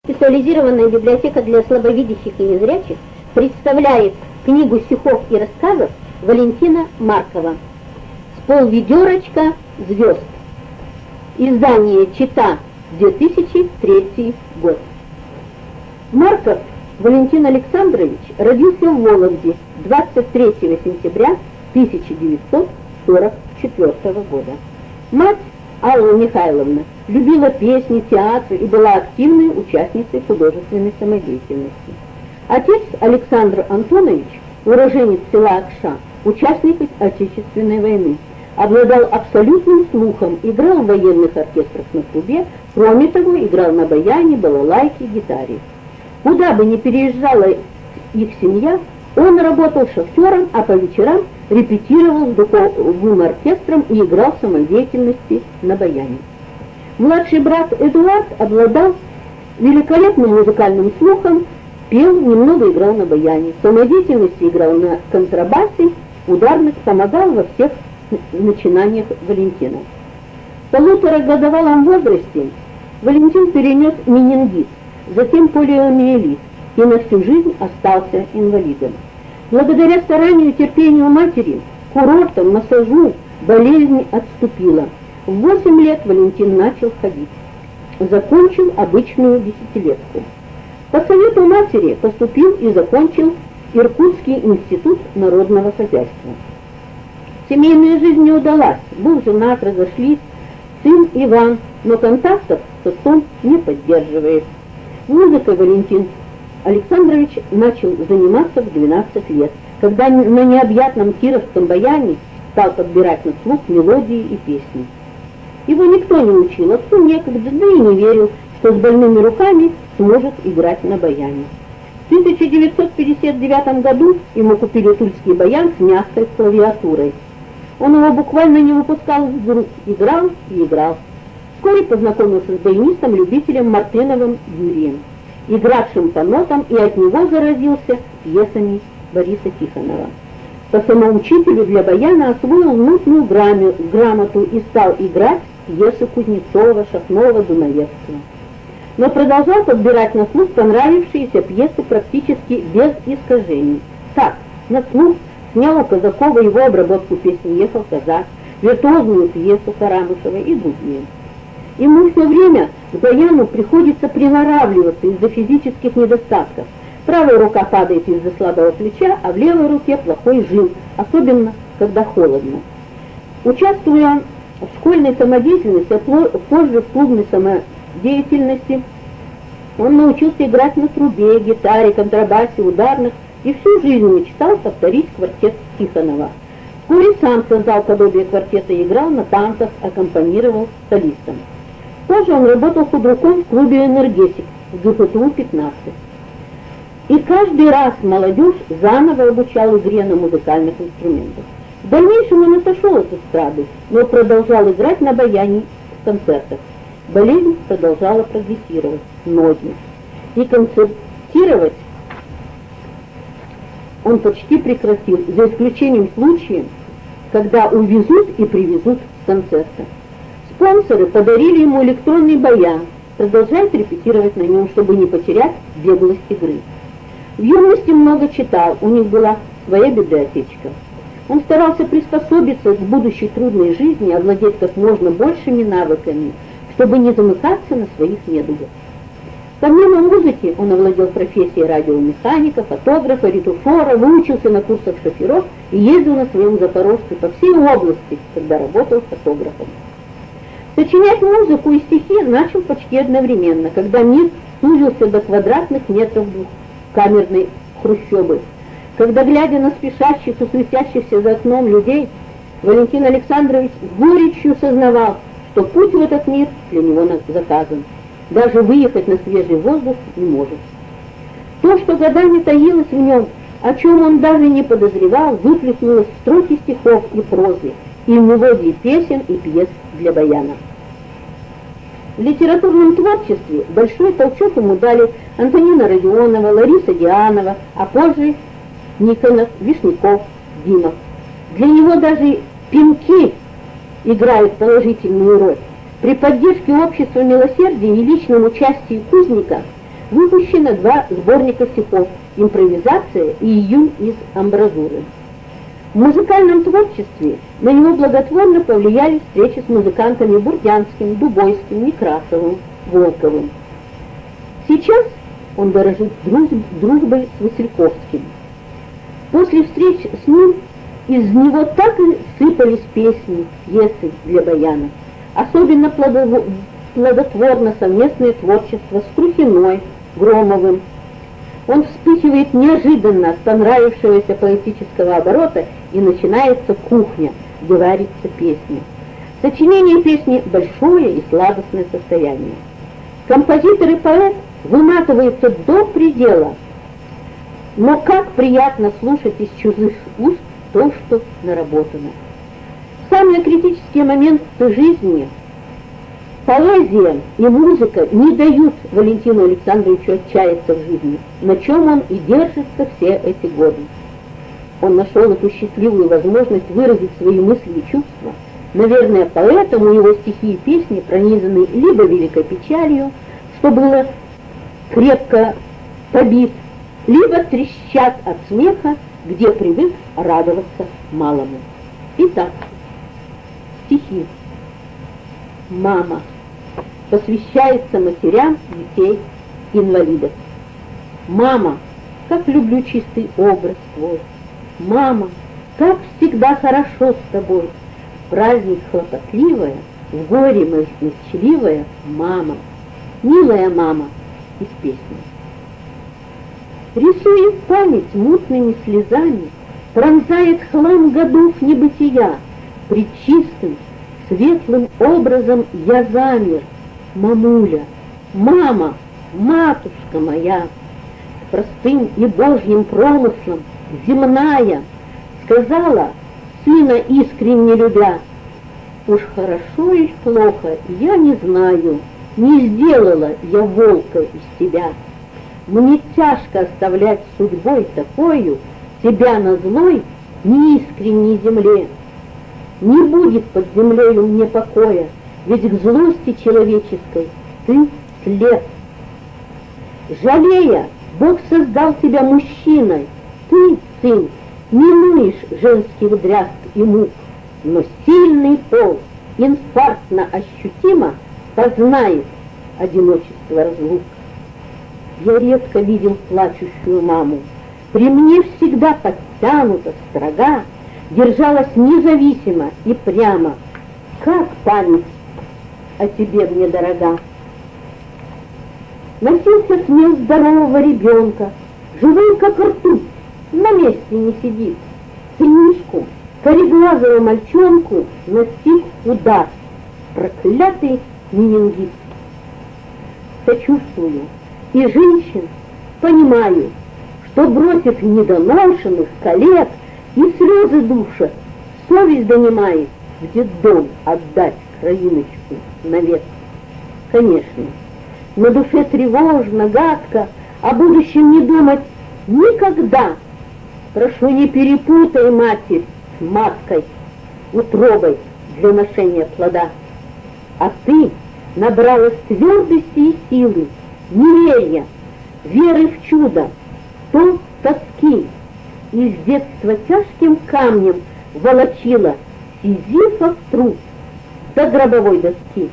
Специализированная библиотека для слабовидящих и незрячих представляет книгу стихов и рассказов Валентина Маркова «С полведерочка звезд». Издание «Чита», 2003 год. Марков Валентин Александрович родился в Вологде 23 сентября 1944 года. Мать Алла Михайловна любила песни, театр и была активной участницей художественной самодеятельности. Отец Александр Антонович, уроженец села Акша, участник Отечественной войны, обладал абсолютным слухом, играл в военных оркестрах на трубе, кроме того, играл на баяне, балалайке, гитаре. Куда бы ни переезжала их семья, он работал шофером, а по вечерам репетировал с духовым оркестром и играл в самодеятельности на баяне. Младший брат Эдуард обладал великолепным музыкальным слухом, пел, немного играл на баяне, в самодеятельности играл на контрабасе, ударных, помогал во всех начинаниях Валентина. В полуторагодовалом возрасте Валентин перенес менингит, затем полиомиелит и на всю жизнь остался инвалидом. Благодаря старанию и терпению матери, курортам, массажу, болезнь отступила. В 8 лет Валентин начал ходить. Закончил обычную десятилетку. По совету матери поступил и закончил Иркутский институт народного хозяйства. Семейная жизнь не удалась, был женат, разошлись, сын Иван, но контактов с отцом не поддерживает. Музыкой Валентин Александрович начал заниматься в 12 лет, когда на необъятном кировском баяне стал подбирать на слух мелодии и песни. Его никто не учил, отцу некогда, да и не верил, что с больными руками сможет играть на баяне. В 1959 году ему купили тульский баян с мягкой клавиатурой. Он его буквально не выпускал из рук, играл и играл. Вскоре познакомился с баянистом-любителем Мартыновым Юрием, игравшим по нотам, и от него заразился пьесами Бориса Тихонова. По самоучителю для баяна освоил нотную грамоту и стал играть пьесы Кузнецова, Шахнова, Дунаевского. Но продолжал подбирать на слух понравившиеся пьесы практически без искажений. Так, на слух снял у Казакова его обработку песни «Ехал казак», виртуозную пьесу Карамышева и другие. Ему все время к баяну приходится приноравливаться из-за физических недостатков. Правая рука падает из-за слабого плеча, а в левой руке плохой жим, особенно когда холодно. Участвуя в школьной самодеятельности, а позже в клубной самодеятельности, он научился играть на трубе, гитаре, контрабасе, ударных и всю жизнь мечтал повторить квартет Тихонова. Вскоре сам создал подобие квартета и играл на танцах, аккомпанировал солистам. Позже он работал худруком в клубе «Энергетик» в ГФТУ-15. И каждый раз молодежь заново обучал игре на музыкальных инструментах. В дальнейшем он отошел от эстрады, но продолжал играть на баяне в концертах. Болезнь продолжала прогрессировать, ноги. И концертировать он почти прекратил, за исключением случаев, когда увезут и привезут с концерта. Спонсоры подарили ему электронный баян, продолжает репетировать на нем, чтобы не потерять беглость игры. В юности много читал, у них была своя библиотечка. Он старался приспособиться к будущей трудной жизни, овладеть как можно большими навыками, чтобы не замыкаться на своих недугах. Помимо музыки он овладел профессией радиомеханика, фотографа, ретушера, выучился на курсах шоферов и ездил на своем Запорожце по всей области, когда работал фотографом. Сочинять музыку и стихи начал почти одновременно, когда мир сузился до квадратных метров двухкамерной хрущобы. Когда, глядя на спешащих и суетящихся за окном людей, Валентин Александрович с горечью сознавал, что путь в этот мир для него заказан. Даже выехать на свежий воздух не может. То, что годами таилось в нем, о чем он даже не подозревал, выплеснулось в строки стихов и прозы, и в мелодии песен и пьес для баяна. В литературном творчестве большой толчок ему дали Антонина Родионова, Лариса Дианова, а позже Никонов, Вишняков, Димов. Для него даже пинки играют положительную роль. При поддержке общества милосердия и личном участии Кузника выпущено 2 сборника стихов «Импровизация» и «Июнь из амбразуры». В музыкальном творчестве на него благотворно повлияли встречи с музыкантами Бурдянским, Дубойским, Некрасовым, Волковым. Сейчас он дорожит дружбой с Васильковским. После встреч с ним из него так и сыпались песни, пьесы для баяна. Особенно плодотворно совместное творчество с Трухиной, Громовым. Он вспыхивает неожиданно от понравившегося поэтического оборота, и начинается кухня, где варится песня. Сочинение песни – большое и сладостное состояние. Композитор и поэт выматываются до предела, но как приятно слушать из чужих уст то, что наработано. В самые критические моменты жизни поэзия и музыка не дают Валентину Александровичу отчаяться в жизни, на чем он и держится все эти годы. Он нашел эту счастливую возможность выразить свои мысли и чувства. Наверное, поэтому его стихи и песни пронизаны либо великой печалью, что было крепко побит, либо трещат от смеха, где привык радоваться малому. Итак, стихи. «Мама» посвящается матерям детей инвалидов. «Мама, как люблю чистый образ твой! Мама, как всегда хорошо с тобой! В праздник хлопотливая, в горе молчаливая мама! Милая мама» из песни. Рисует память мутными слезами, пронзает хлам годов небытия. Пред чистым, светлым образом я замер. Мамуля, мама, матушка моя, с простым и божьим промыслом, земная, сказала, сына искренне любя: уж хорошо или плохо, я не знаю, не сделала я волка из тебя. Мне тяжко оставлять судьбой такою тебя на злой, неискренней земле. Не будет под землею мне покоя, ведь к злости человеческой ты слеп. Жалея, Бог создал тебя мужчиной, ты, сын, минуешь женских дрязг и мук, но сильный пол инфарктно ощутимо познает одиночество разлук. Я редко видел плачущую маму, при мне всегда подтянута, строга, держалась независимо и прямо. Как память о тебе мне дорога! Носился смех здорового ребенка, живой как ртуть, на месте не сидит. Сынишку, кореглазого мальчонку, настиг удар, проклятый менингит. Сочувствую и женщин понимаю, что бросив недоношенных коллег и слезы душат, совесть донимает в детдом отдать кровиночку навек. Конечно, на душе тревожно, гадко, о будущем не думать никогда. Прошу, не перепутай матерь с маткой, утробой для ношения плода. А ты набралась твердости и силы, неверия, веры в чудо, то тоски, и с детства тяжким камнем волочила Сизифов труд до гробовой доски.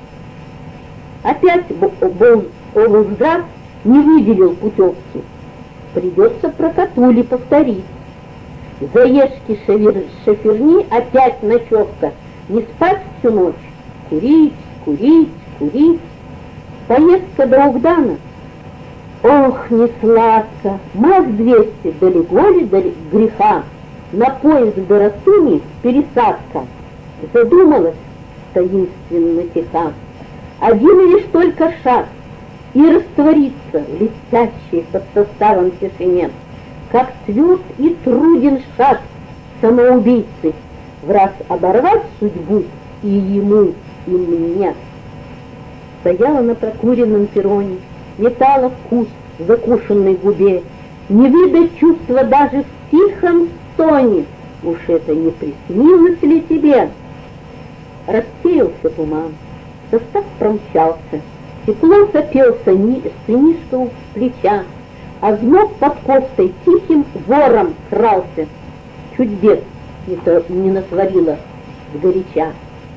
Опять Облздрав не выделил путевки. Придется про Катули повторить. Заешки шоферни, опять ночевка. Не спать всю ночь, курить, курить, курить. Поездка до Угдана. Ох, не сладко, МАЗ-200, далеко ли до греха, на поезд до Росуни пересадка. Задумалась таинственно тиха. Один лишь только шаг, и раствориться в летящей под составом тишине, как тверд и труден шаг самоубийцы, в раз оборвать судьбу и ему, и мне. Стояла на прокуренном перроне, метала вкус в закушенной губе, не видать чувства даже в тихом стоне. Уж это не приснилось ли тебе? Рассеялся туман, состав промчался, Тепло сопел сынишка у плеча, а зноб под кофтой тихим вором крался. Чуть бед не насварила сгоряча.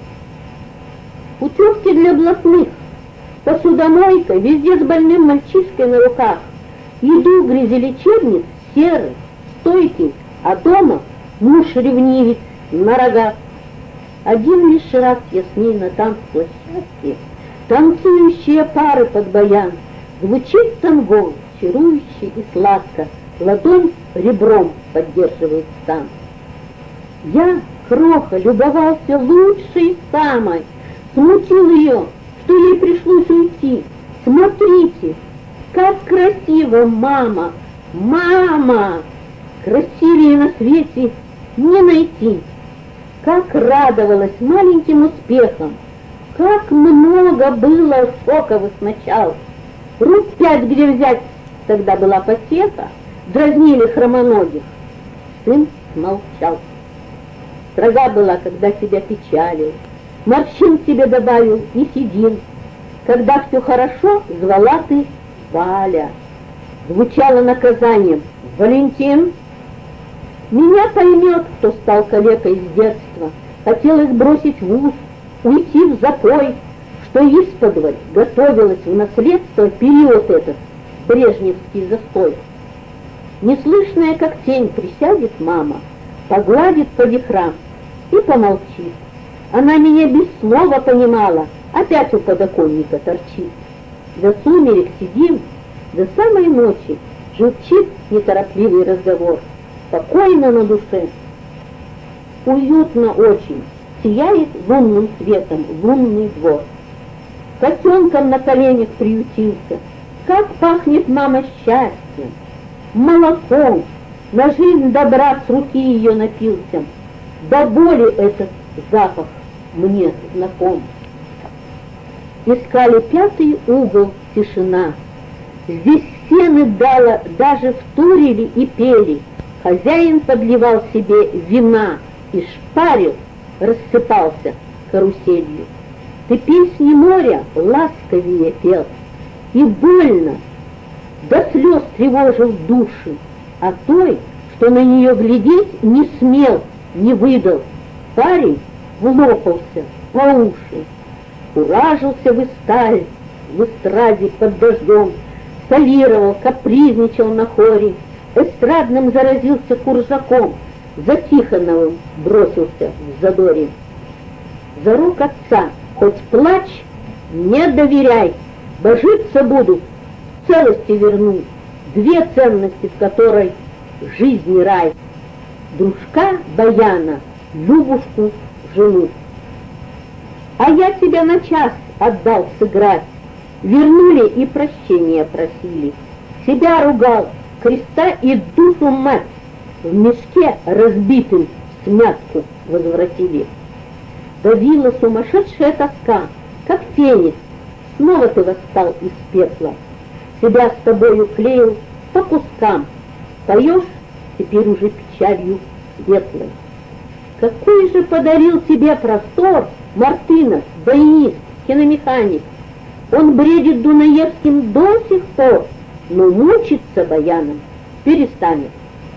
Утёрки для блатных, посудомойка, везде с больным мальчишкой на руках. Еду грязелечебниц серый, стойкий, а дома муж-ревнивец на рогах. Один лишь раз я с ней на танцплощадке, танцующие пары под баян, звучит танго, чарующе и сладко, ладонь ребром поддерживает стан. Я, кроха, любовался лучшей самой, смутил ее, что ей пришлось уйти. Смотрите, как красиво, мама, мама! Красивее на свете не найти. Как радовалась маленьким успехам, как много было шоковых начал. Рук 5 где взять, тогда была потеха, дразнили хромоногих. Сын молчал. Строга была, когда тебя печалил, морщин тебе добавил и седин. Когда все хорошо, звала ты Валя. Звучало наказанием: Валентин. Меня поймет, кто стал калекой с детства. Хотелось бросить вуз, уйти в запой, что исподволь готовилась в наследство период этот, брежневский застой. Неслышная, как тень, присядет мама, погладит по вихрам и помолчит. Она меня без слова понимала, опять у подоконника торчит. До сумерек сидим, до самой ночи журчит неторопливый разговор. Спокойно на душе, уютно очень, сияет лунным светом лунный двор. Котенком на коленях приютился, как пахнет мама счастьем, молоком, на жизнь добра с руки ее напился. До боли этот запах мне знаком. Искали 5-й угол тишина, здесь сены дала, даже втурили и пели. Хозяин подливал себе вина и шпарил, рассыпался каруселью. Ты песни моря ласковее пел, и больно, до слез тревожил души, а той, что на нее глядеть не смел, не выдал. Парень влопался по уши, куражился в эстраде под дождем, солировал, капризничал на хоре, эстрадным заразился куржаком, за Тихоновым бросился в задоре. За рук отца хоть плачь, не доверяй, божиться буду, целости верну, 2 ценности, в которой жизнь и рай. Дружка Баяна, Любушку, жену. А я тебя на час отдал сыграть, вернули и прощения просили, себя ругал, креста и душу мать в мешке разбитым смятку возвратили. Давила сумасшедшая тоска, как феникс, снова ты восстал из пепла. Себя с тобою клеил по кускам, поешь теперь уже печалью светлой. Какой же подарил тебе простор Мартынов, баянист, киномеханик. Он бредит Дунаевским до сих пор, но мучиться баяном перестанет.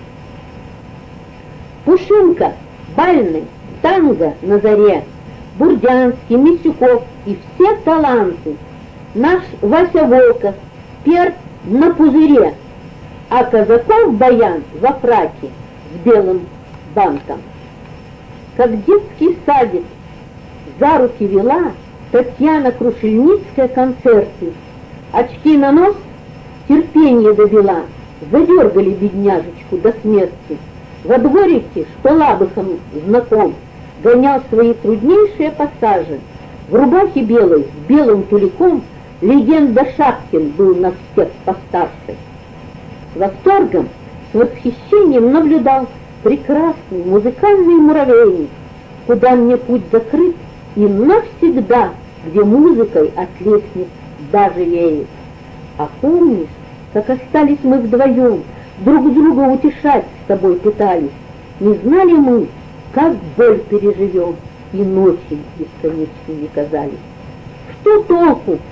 Пушинка, Бальный, танго на заре, Бурдянский, Мисюков и все таланты. Наш Вася Волков пер на пузыре, а Казаков баян во фраке с белым бантом. Как детский садик за руки вела Татьяна Крушельницкая концерты. Очки на нос терпение довела, задергали бедняжечку до смерти. Во дворике, что Лабыхом знаком, гонял свои труднейшие пассажи. В рубахе белой, с белым туликом, легенда Шапкин был на всех постарше. С восторгом, с восхищением наблюдал прекрасный музыкальный муравейник, куда мне путь закрыт и навсегда, где музыкой от лестниц даже веет. А помнишь, как остались мы вдвоем, друг друга утешать с тобой пытались? Не знали мы, как боль переживем, и ночи бесконечными казались. Что толку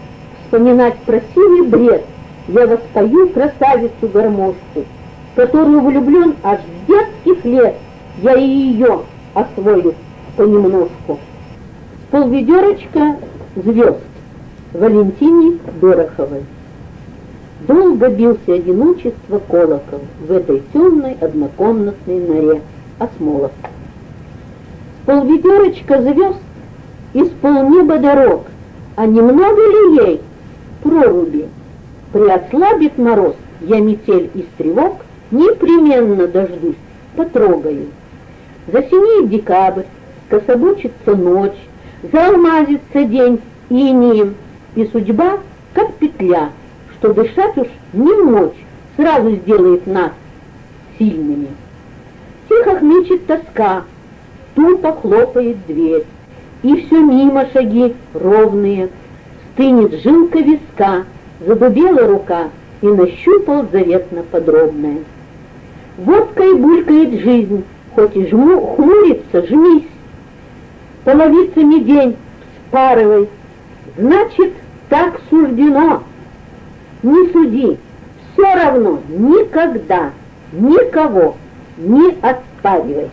вспоминать про сивый бред, я воспою красавицу-гармошку, которую влюблен аж с детских лет, я и ее освою понемножку. С полведерочка звезд Валентине Дороховой. Долго бился одиночество колокол в этой темной однокомнатной норе Осмолов. С полведерочка звезд из полнеба дорог, а немного ли ей проруби? Приослабит мороз, я метель из тревог непременно дождусь, потрогаю. Засинеет декабрь, скособочится ночь, заалмазится день инеем, и судьба, как петля, что дышать уж не в ночь, сразу сделает нас сильными. Тихо хнычет тоска, тупо хлопает дверь, и все мимо шаги ровные, стынет жилка виска, задубела рука, и нащупал заветно подробное. Водкой булькает жизнь, хоть и хмурится, жмись, половицами день вспарывай, значит, так суждено. Не суди, все равно никогда никого не оспаривай.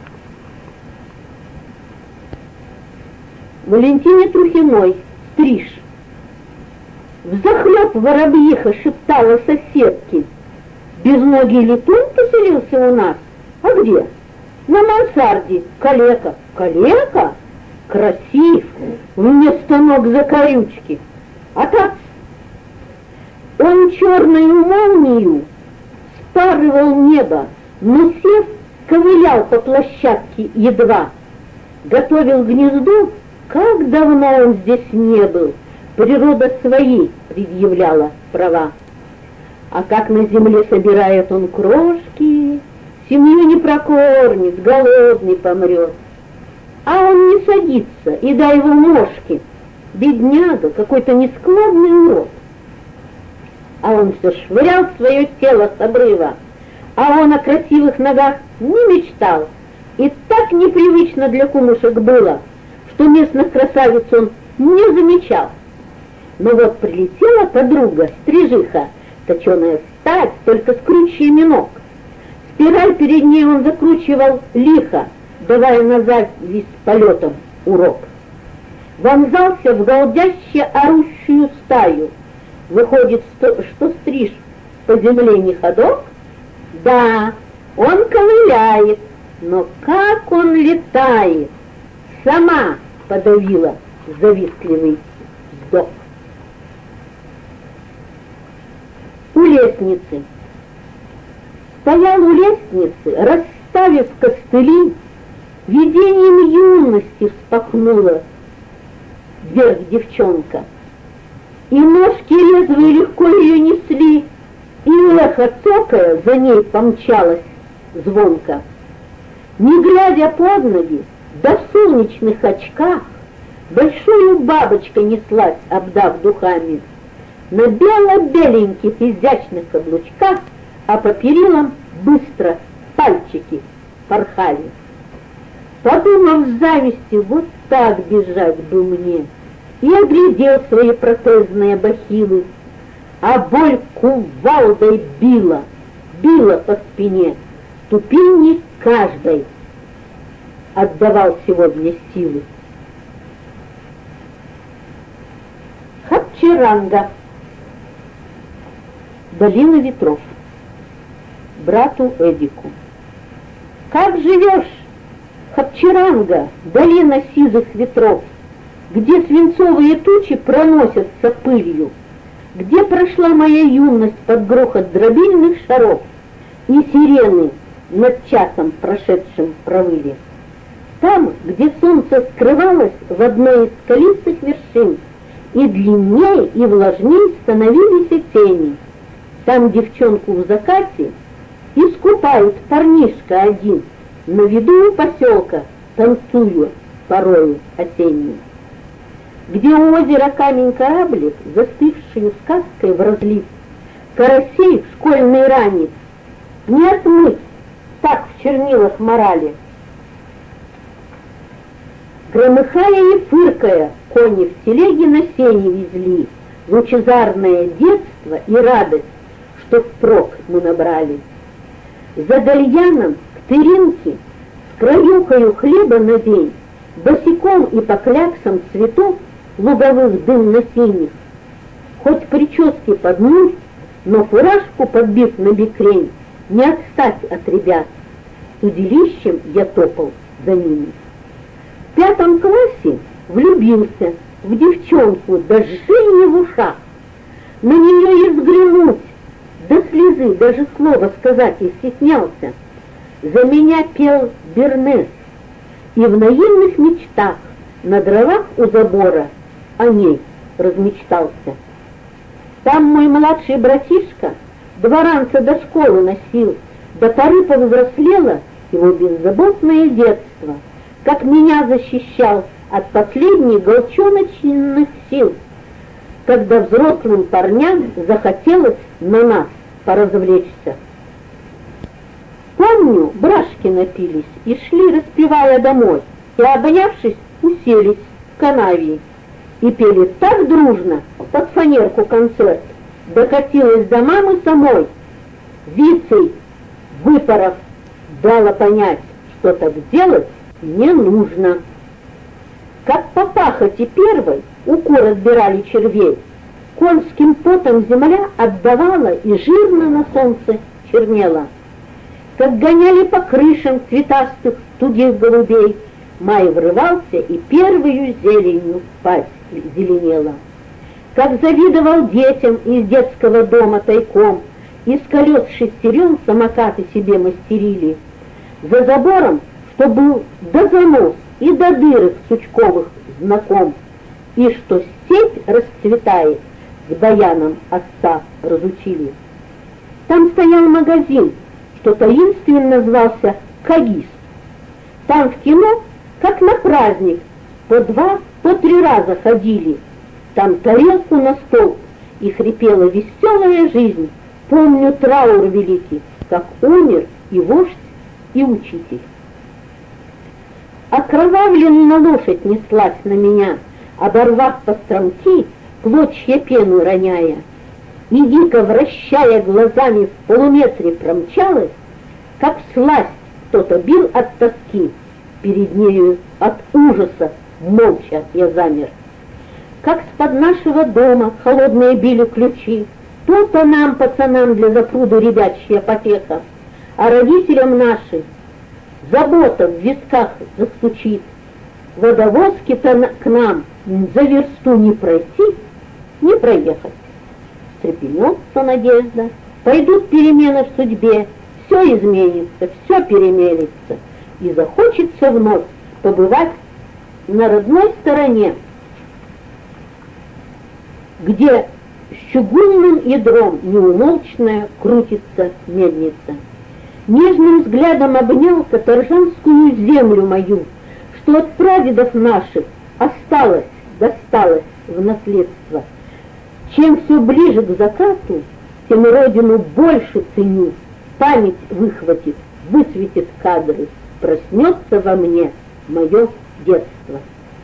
Валентине Трухиной, стриж. Взахлеб воробьиха шептала соседке: безногий летун поселился у нас. А где? На мансарде. Калека. Калека? Красив, вместо ног закорючки. А так он черную молнию спарывал небо, но сев, ковылял по площадке едва. Готовил гнездо, как давно он здесь не был. Природа свои предъявляла права. А как на земле собирает он крошки, семью не прокормит, голодный помрет. А он не садится, и дай его мошки. Бедняга, какой-то нескладный урод. А он все швырял свое тело с обрыва, а он о красивых ногах не мечтал. И так непривычно для кумушек было, что местных красавиц он не замечал. Но вот прилетела подруга, стрижиха, точеная стать, только с крючьями ног. Спираль перед ней он закручивал лихо, давая назад весь полетом урок. Вонзался в голдяще орущую стаю. Выходит, что стриж по земле не ходок? Да, он ковыляет, но как он летает! Сама подавила завистливый вздох. У лестницы. Стоял у лестницы, расставив костыли, видением юности вспахнула вверх девчонка. И ножки резвые легко ее несли, и эхо цокая за ней помчалось звонко. Не глядя под ноги, да в солнечных очках, большую бабочкой неслась, обдав духами, на бело-беленьких изящных каблучках, а по перилам быстро пальчики порхали. Подумав с завистью, вот так бежать бы мне, и оглядел свои протезные бахилы, а боль кувалдой била по спине, ступени каждой отдавал сегодня силы. Хапчеранга. Долина ветров. Брату Эдику. Как живешь, Хапчеранга, долина сизых ветров, где свинцовые тучи проносятся пылью, где прошла моя юность под грохот дробильных шаров и сирены над часом прошедшим провыли. Там, где солнце скрывалось в одной из скалистых вершин, и длиннее, и влажней становились и тени. Там девчонку в закате искупают парнишка один, на виду у поселка, танцуя порою осенней. Где у озера камень-кораблик, застывшую сказкой в разлив, карасей в школьный ранец, не отмыть, так в чернилах морали. Громыхая и фыркая, кони в телеге на сене везли, лучезарное детство и радость, что впрок мы набрали. За гальяном к тыринке с краюхою хлеба на день, босиком и по кляксам цветов луговых дымно-синих, хоть прически под нуль, но фуражку подбив на бекрень, не отстать от ребят. С удилищем я топал за ними. В 5 классе влюбился в девчонку до жжения в ушах. На нее и взглянуть, до слезы даже слова сказать и стеснялся. За меня пел Бернес, и в наивных мечтах на дровах у забора о ней размечтался. Там мой младший братишка 2 ранца до школы носил, до поры повзрослело его беззаботное детство, как меня защищал от последних голчоночных сил, когда взрослым парням захотелось на нас поразвлечься. Помню, брашки напились и шли, распевая, домой, и, обнявшись, уселись в канаве и пели так дружно, под фанерку концерт, докатилась до мамы самой. Вицей, выпоров, дала понять, что так делать не нужно. Как по пахоте первой укор отбирали червей, конским потом земля отдавала и жирно на солнце чернела. Как гоняли по крышам цветастых тугих голубей, май врывался и первую зеленью пасть зеленела. Как завидовал детям из детского дома тайком, из колес шестерен самокаты себе мастерили. За забором, что был до занос и до дырок сучковых знаком, и что степь расцветает, с баяном отца разучили. Там стоял магазин, что таинственно звался «Кагис». Там в кино, как на праздник, по 2, по 3 раза ходили. Там тарелку на стол, и хрипела веселая жизнь. Помню траур великий, как умер и вождь, и учитель. Окровавленная лошадь неслась на меня, оборвав постромки, клочья пену роняя, и дико вращая глазами в полуметре промчалась, как всласть кто-то бил от тоски, перед нею от ужаса молча я замер. Как с-под нашего дома холодные били ключи, то-то нам, пацанам, для запруду ребячья потеха, а родителям нашим забота в висках застучит. Водовозки-то к нам за версту не пройти, не проехать. Стрепенется надежда, пойдут перемены в судьбе, все изменится, все перемелится, и захочется вновь побывать на родной стороне, где с чугунным ядром неумолчная крутится мельница. Нежным взглядом обнял каторжанскую землю мою, что от прадедов наших осталось, досталось в наследство. Чем все ближе к закату, тем родину больше ценю. Память выхватит, высветит кадры, проснется во мне мое детство.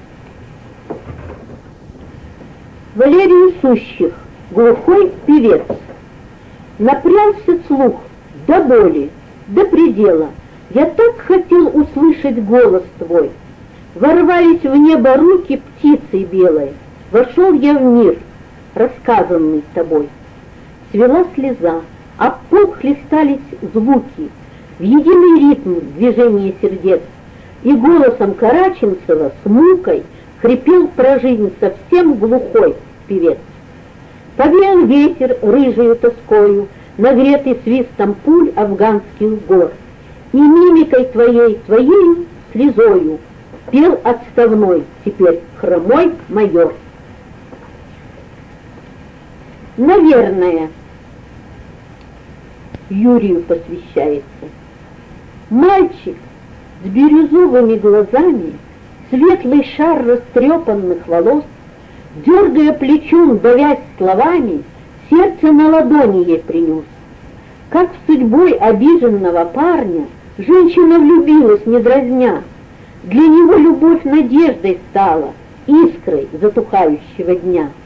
Валерий Сущих, глухой певец. Напрягся слух до боли, до предела. Я так хотел услышать голос твой. Ворвались в небо руки птицей белой. Вошел я в мир, рассказанный тобой. Цвела слеза, а пол хлестались звуки, в единый ритм движения сердец. И голосом Караченцева с мукой хрипел про жизнь совсем глухой певец. Повеял ветер рыжею тоскою, нагретый свистом пуль афганских гор, и мимикой твоей слезою пел отставной, теперь хромой майор. Наверное, Юрию посвящается. Мальчик с бирюзовыми глазами, светлый шар растрепанных волос, дергая плечом, давясь словами, сердце на ладони ей принес. Как в судьбой обиженного парня женщина влюбилась, не дразня. Для него любовь надеждой стала, искрой затухающего дня.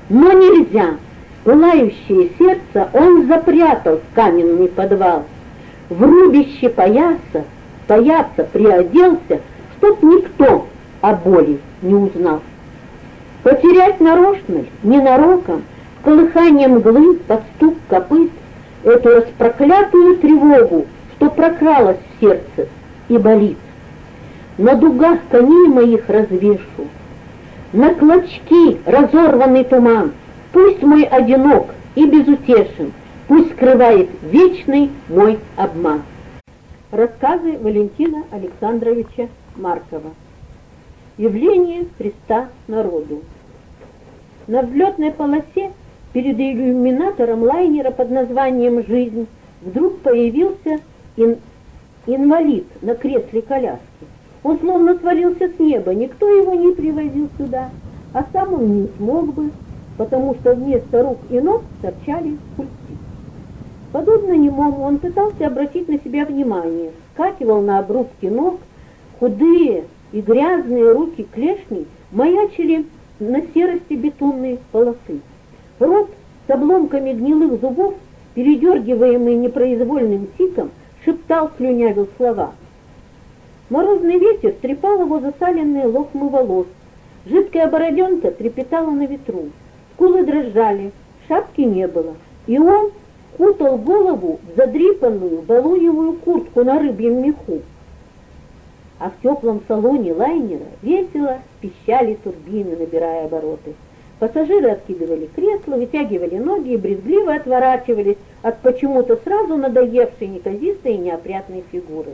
Но нельзя. Пылающее сердце он запрятал в каменный подвал. В рубище паяца приоделся, чтоб никто о боли не узнал. Потерять нарочно, ненароком, в колыхании мглы, под стук копыт, эту распроклятую тревогу, что прокралась в сердце и болит. На дугах коней моих развешу, на клочки разорванный туман, пусть мой одинок и безутешен, пусть скрывает вечный мой обман. Рассказы Валентина Александровича Маркова. Явление Христа народу. На взлетной полосе перед иллюминатором лайнера под названием «Жизнь» вдруг появился инвалид на кресле коляски. Он словно свалился с неба, никто его не привозил сюда, а сам он не смог бы, потому что вместо рук и ног торчали культи. Подобно немому он пытался обратить на себя внимание, скакивал на обрубки ног, худые и грязные руки клешней маячили на серости бетонной полосы. Рот с обломками гнилых зубов, передергиваемый непроизвольным тиком, шептал, слюнявил слова. Морозный ветер трепал его засаленные лохмы волос, жидкая бороденка трепетала на ветру, скулы дрожали, шапки не было, и он кутал голову в задрипанную балуевую куртку на рыбьем меху. А в теплом салоне лайнера весело пищали турбины, набирая обороты. Пассажиры откидывали кресла, вытягивали ноги и брезгливо отворачивались от почему-то сразу надоевшей неказистой и неопрятной фигуры.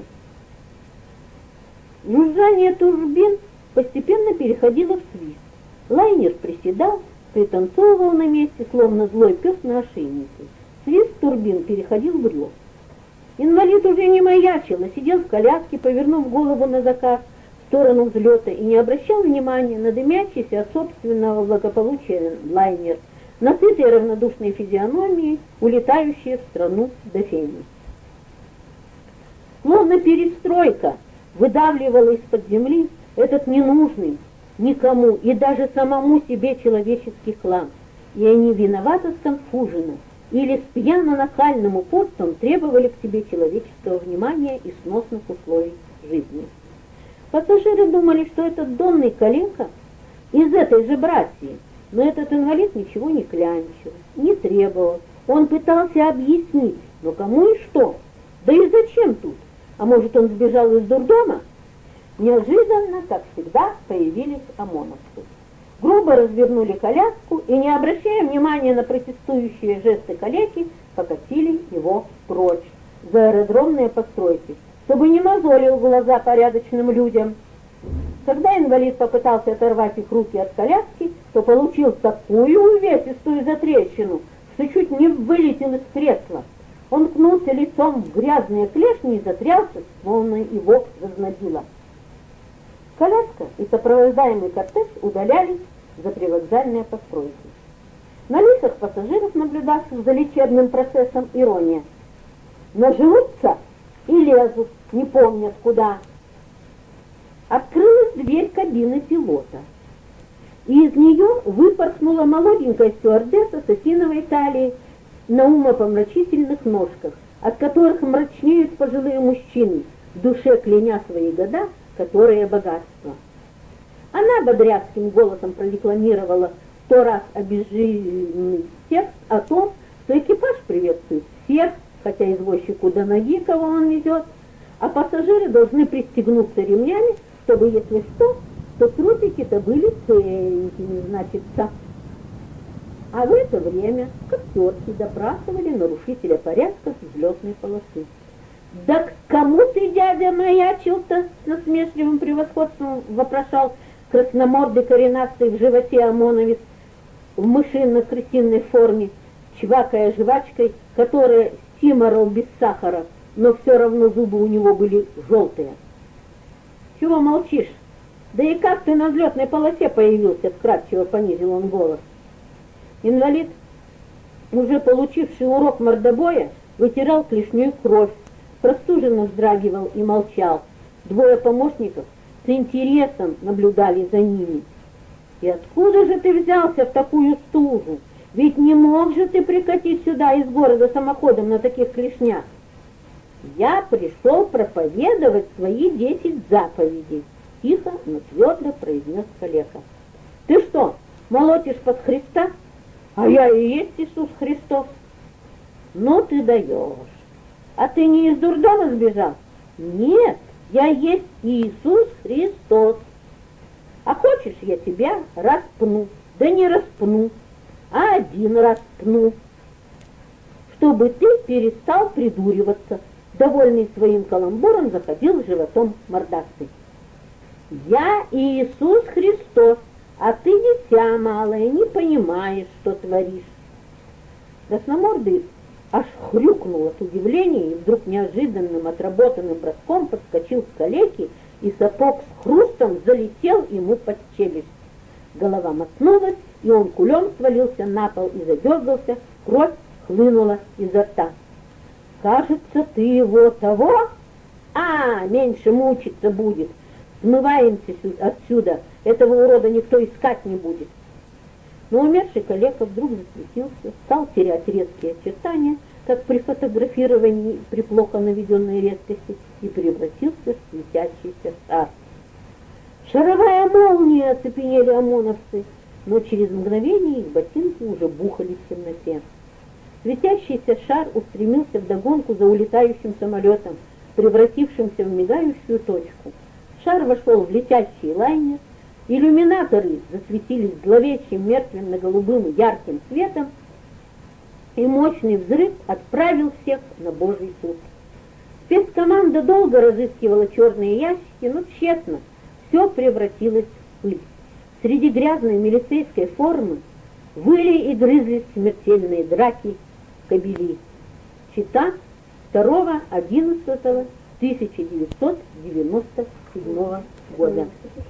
Жужжание турбин постепенно переходило в свист. Лайнер приседал, пританцовывал на месте, словно злой пес на ошейнике. Свист турбин переходил в рев. Инвалид уже не маячил, а сидел в коляске, повернув голову на заказ в сторону взлета и не обращал внимания на дымящийся от собственного благополучия лайнер, на сытые равнодушные физиономии, улетающие в страну Дофени. Словно перестройка выдавливала из-под земли этот ненужный никому и даже самому себе человеческий хлам, и они виновато сконфужены или с пьяно-нахальным упорством требовали к себе человеческого внимания и сносных условий жизни. Пассажиры думали, что этот донный коленка из этой же братьи, но этот инвалид ничего не клянчил, не требовал. Он пытался объяснить, но кому и что, да и зачем тут? А может, он сбежал из дурдома? Неожиданно, как всегда, появились ОМОНовцы. Грубо развернули коляску и, не обращая внимания на протестующие жесты калеки, покатили его прочь за аэродромные постройки, чтобы не мозолил глаза порядочным людям. Когда инвалид попытался оторвать их руки от коляски, то получил такую увесистую затрещину, что чуть не вылетел из кресла. Он ткнулся лицом в грязные клешни и затрясся, словно его зазнобило. Коляска и сопровождаемый кортеж удалялись за привокзальные постройки. На лицах пассажиров, наблюдавших за лечебным процессом, ирония. Нажрутся и лезут, не помнят куда. Открылась дверь кабины пилота, и из нее выпорхнула молоденькая стюардесса с осиновой талией на умопомрачительных ножках, от которых мрачнеют пожилые мужчины, в душе кляня свои года, которые богатство. Она бодряцким голосом прорекламировала 100 раз обезжиренный текст о том, что экипаж приветствует всех, хотя извозчику до ноги, кого он везет, а пассажиры должны пристегнуться ремнями, чтобы, если что, то трупики-то были целенькими, значится. А в это время коптерки допрашивали нарушителя порядка с взлетной полосы. «Да к кому ты, дядя, маячил-то?» — с насмешливым превосходством вопрошал красномордый коренастый в животе ОМОНовец в мышинно-крысиной форме, чвакая жвачкой, которая стиморал без сахара, но все равно зубы у него были желтые. «Чего молчишь? Да и как ты на взлетной полосе появился?» — вкратчиво понизил он голос. Инвалид, уже получивший урок мордобоя, вытирал клешней кровь, простуженно вздрагивал и молчал. Двое помощников с интересом наблюдали за ними. И откуда же ты взялся в такую стужу? Ведь не мог же ты прикатить сюда из города самоходом на таких клешнях. Я пришел проповедовать свои 10 заповедей, тихо, но твердо произнес калека. Ты что, молотишь под Христа? А я и есть Иисус Христос. Ну ты даешь. А ты не из дурдома сбежал? Нет, я есть Иисус Христос. А хочешь, я тебя распну? Да не распну, а один раз пну, чтобы ты перестал придуриваться. Довольный своим каламбуром заходил животом мордастый. Я Иисус Христос, а ты, дитя малое, не понимаешь, что творишь. Красномордый аж хрюкнул от удивления и вдруг неожиданным отработанным броском подскочил к калеке, и сапог с хрустом залетел ему под челюсть. Голова мотнулась, и он кулем свалился на пол и задергался, кровь хлынула изо рта. «Кажется, ты его того? А, меньше мучиться будет. Смываемся отсюда, этого урода никто искать не будет». Но умерший калека вдруг засветился, стал терять резкие очертания, как при фотографировании при плохо наведенной резкости, и превратился в светящийся шар. «Шаровая молния!» — оцепенели ОМОНовцы, но через мгновение их ботинки уже бухали в темноте. Светящийся шар устремился вдогонку за улетающим самолетом, превратившимся в мигающую точку. Шар вошел в летящий лайнер, иллюминаторы засветились зловещим мертвенно-голубым ярким светом, и мощный взрыв отправил всех на Божий суд. Спецкоманда долго разыскивала черные ящики, но тщетно. Все превратилось в пыль. Среди грязной милицейской формы выли и грызлись смертельные драки кобели. Чита 2.11.1997 года.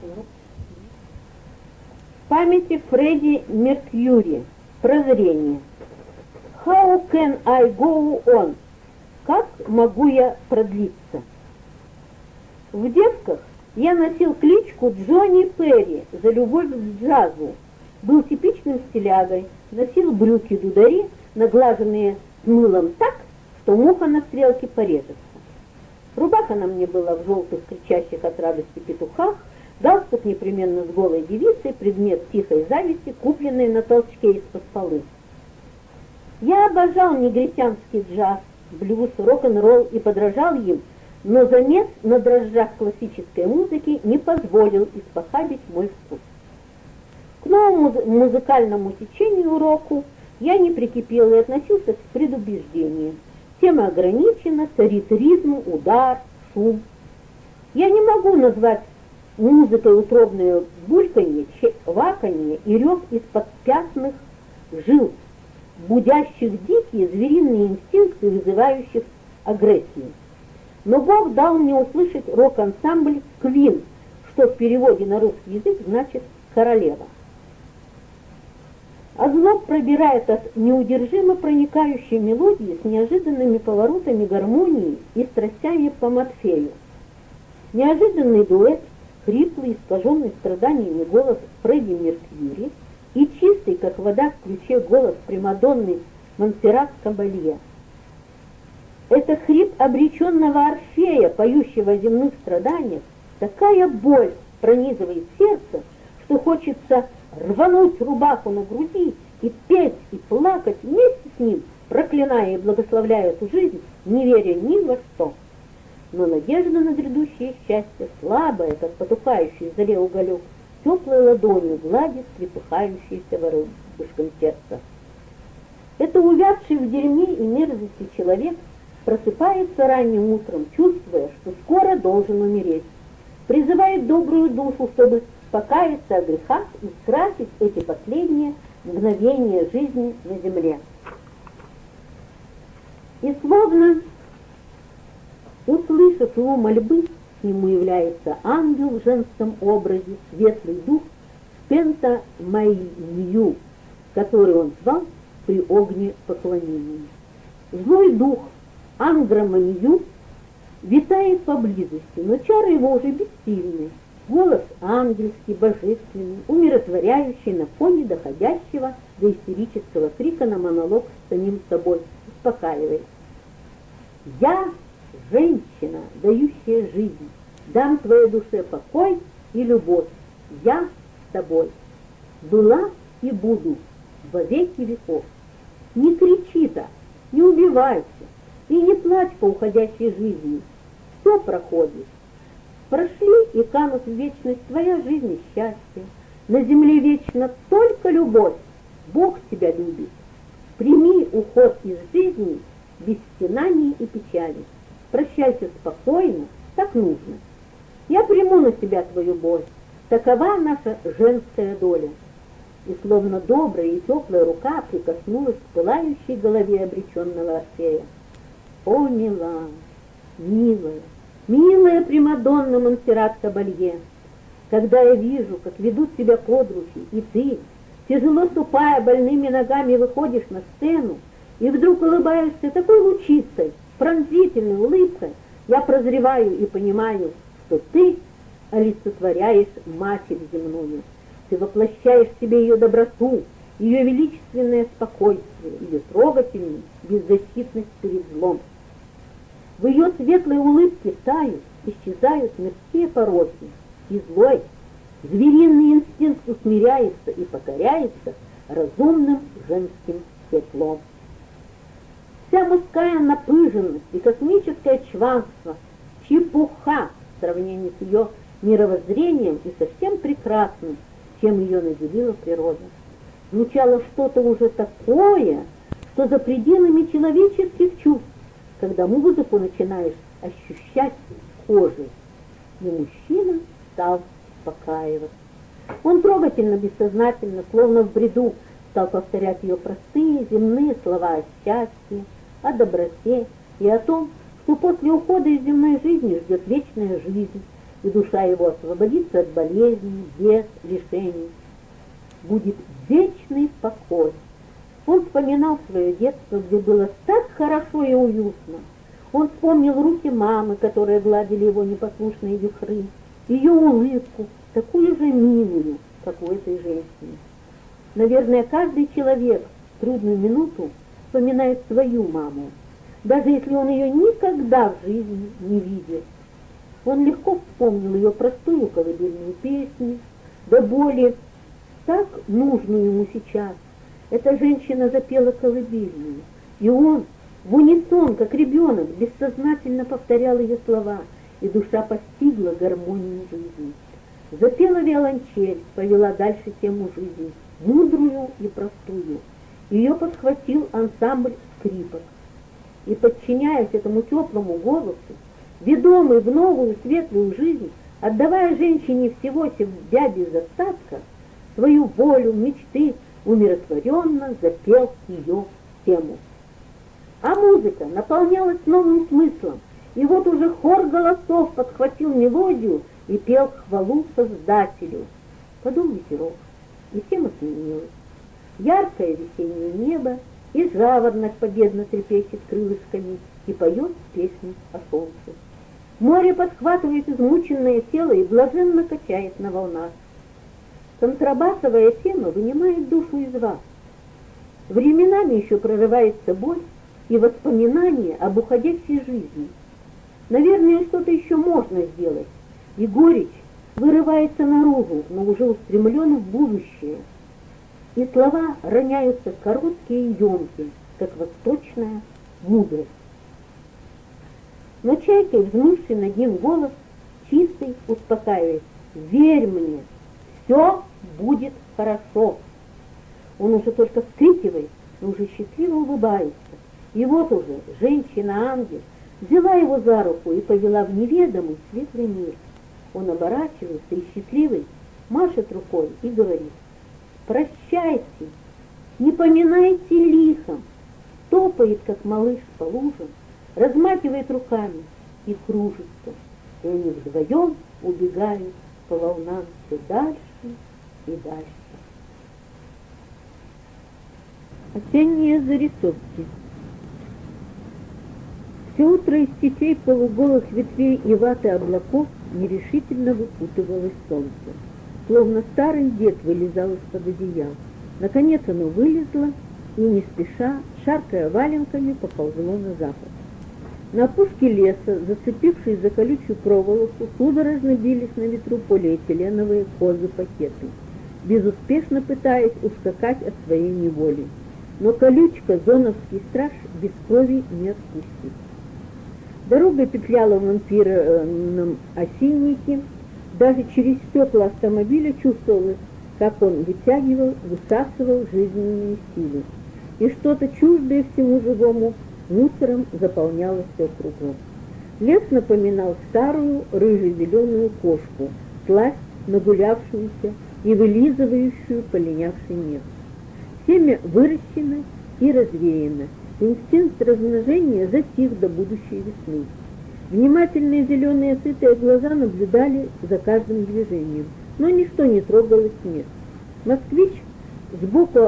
В памяти Фредди Меркьюри. Прозрение. How can I go on? Как могу я продлиться? В девках я носил кличку Джонни Перри за любовь к джазу. Был типичным стилягой, носил брюки-дудари, наглаженные с мылом так, что муха на стрелке порежется. Рубаха на мне была в желтых, кричащих от радости петухах, галстук непременно с голой девицей, предмет тихой зависти, купленный на толчке из-под полы. Я обожал негритянский джаз, блюз, рок-н-ролл и подражал им, но замес на дрожжах классической музыки не позволил испохабить мой вкус. К новому музыкальному течению року я не прикипел и относился с предубеждением. Тема ограничена, царит ритм, удар, шум. Я не могу назвать музыкой утробное бульканье, чваканье и рев из-под пятных жил, будящих дикие звериные инстинкты, вызывающих агрессию. Но Бог дал мне услышать рок-ансамбль «Квин», что в переводе на русский язык значит «королева». Озноб пробирает от неудержимо проникающей мелодии с неожиданными поворотами гармонии и страстями по Матфею. Неожиданный дуэт, хриплый, искаженный страданиями голос Фредди Меркьюри и чистый, как вода в ключе, голос примадонны Монсеррат Кабалье. Это хрип обреченного Орфея, поющего о земных страданиях. Такая боль пронизывает сердце, что хочется рвануть рубаху на груди и петь, и плакать вместе с ним, проклиная и благословляя эту жизнь, не веря ни во что. Но надежда на грядущее счастье, слабая, как потухающий в зале уголек, теплой ладонью гладит трепыхающееся воробушком сердца. Это увядший в дерьме и мерзости человек просыпается ранним утром, чувствуя, что скоро должен умереть. Призывает добрую душу, чтобы покаяться о грехах и скрасить эти последние мгновения жизни на земле. И словно услышав его мольбы, к нему является ангел в женском образе, светлый дух Спента Майнью, который он звал при огне поклонения. Злой дух Ангра Манью витает поблизости, но чары его уже бессильны. Голос ангельский, божественный, умиротворяющий на фоне доходящего до истерического крика на монолог с самим собой, успокаивает. «Я женщина, дающая жизнь, дам твоей душе покой и любовь. Я с тобой. Была и буду во веки веков». Не кричи так, не убивайся и не плачь по уходящей жизни. Все проходит. Прошли и канут в вечность твоя жизнь и счастье. На земле вечно только любовь. Бог тебя любит. Прими уход из жизни без стенаний и печали. Прощайся спокойно, так нужно. Я приму на себя твою боль. Такова наша женская доля. И словно добрая и теплая рука прикоснулась к пылающей голове обреченного Орфея. О, мила, милая, милая Примадонна Монсеррат Кабалье, когда я вижу, как ведут тебя под руки, и ты, тяжело ступая больными ногами, выходишь на сцену, и вдруг улыбаешься такой лучистой, пронзительной улыбкой, я прозреваю и понимаю, что ты олицетворяешь Матерь земную. Ты воплощаешь в себе ее доброту, ее величественное спокойствие, ее трогательную беззащитность перед злом. В ее светлой улыбке тают, исчезают мирские пороки, и злой, звериный инстинкт усмиряется и покоряется разумным женским теплом. Вся мужская напыженность и космическое чванство — чепуха в сравнении с ее мировоззрением и совсем прекрасным, чем ее наделила природа. Звучало что-то уже такое, что за пределами человеческих чувств, когда музыку начинаешь ощущать кожей. И мужчина стал успокаиваться. Он трогательно, бессознательно, словно в бреду, стал повторять ее простые земные слова о счастье, о доброте и о том, что после ухода из земной жизни ждет вечная жизнь, и душа его освободится от болезней, бед, лишений. Будет вечный покой. Он вспоминал свое детство, где было так хорошо и уютно. Он вспомнил руки мамы, которые гладили его непослушные вихры, ее улыбку, такую же милую, как у этой женщины. Наверное, каждый человек в трудную минуту вспоминает свою маму, даже если он ее никогда в жизни не видел. Он легко вспомнил ее простую колыбельную песню, до боли так нужную ему сейчас. Эта женщина запела колыбельную, и он в унисон, как ребенок, бессознательно повторял ее слова, и душа постигла гармонию жизни. Запела виолончель, повела дальше тему жизни, мудрую и простую. Ее подхватил ансамбль скрипок. И, подчиняясь этому теплому голосу, ведомый в новую светлую жизнь, отдавая женщине всего себя без остатка, свою волю, мечты, умиротворенно запел ее тему. А музыка наполнялась новым смыслом, и вот уже хор голосов подхватил мелодию и пел хвалу Создателю. Подул ветерок, и тема сменилась. Яркое весеннее небо, и жаворонок победно трепещет крылышками и поет песню о солнце. Море подхватывает измученное тело и блаженно качает на волнах. Контрабасовая тема вынимает душу из вас. Временами еще прорывается боль и воспоминания об уходящей жизни. Наверное, что-то еще можно сделать, и горечь вырывается наружу, но уже устремлена в будущее. И слова роняются короткие и емкие, как восточная мудрость. Но чайкой, взмывший над ним голос, чистый, успокаивает: «Верь мне, все будет хорошо». Он уже только вскрикивает, но уже счастливо улыбается. И вот уже женщина-ангел взяла его за руку и повела в неведомый светлый мир. Он оборачивается и счастливый машет рукой и говорит: «Прощайте, не поминайте лихом». Топает, как малыш по лужам, размахивает руками и кружится. И они вдвоем убегают по волнам все дальше и дальше. Осенние зарисовки. Все утро из сетей полуголых ветвей и ваты облаков нерешительно выпутывалось солнце. Словно старый дед вылезал из-под одеяла. Наконец оно вылезло и, не спеша, шаркая валенками, поползло на запад. На опушке леса, зацепившись за колючую проволоку, судорожно бились на ветру полиэтиленовые козы-пакеты, безуспешно пытаясь ускакать от своей неволи. Но колючка зоновский страж без крови не отпустит. Дорога петляла в вампирном осиннике. Даже через стекла автомобиля чувствовалось, как он высасывал жизненные силы. И что-то чуждое всему живому мусором заполняло все кругом. Лес напоминал старую рыже-зеленую кошку, сласть нагулявшуюся и вылизывающую полинявший нефть. Семя выращено и развеяно. Инстинкт размножения затих до будущей весны. Внимательные зеленые сытые глаза наблюдали за каждым движением, но ничто не трогалось с места. Москвич, сбоку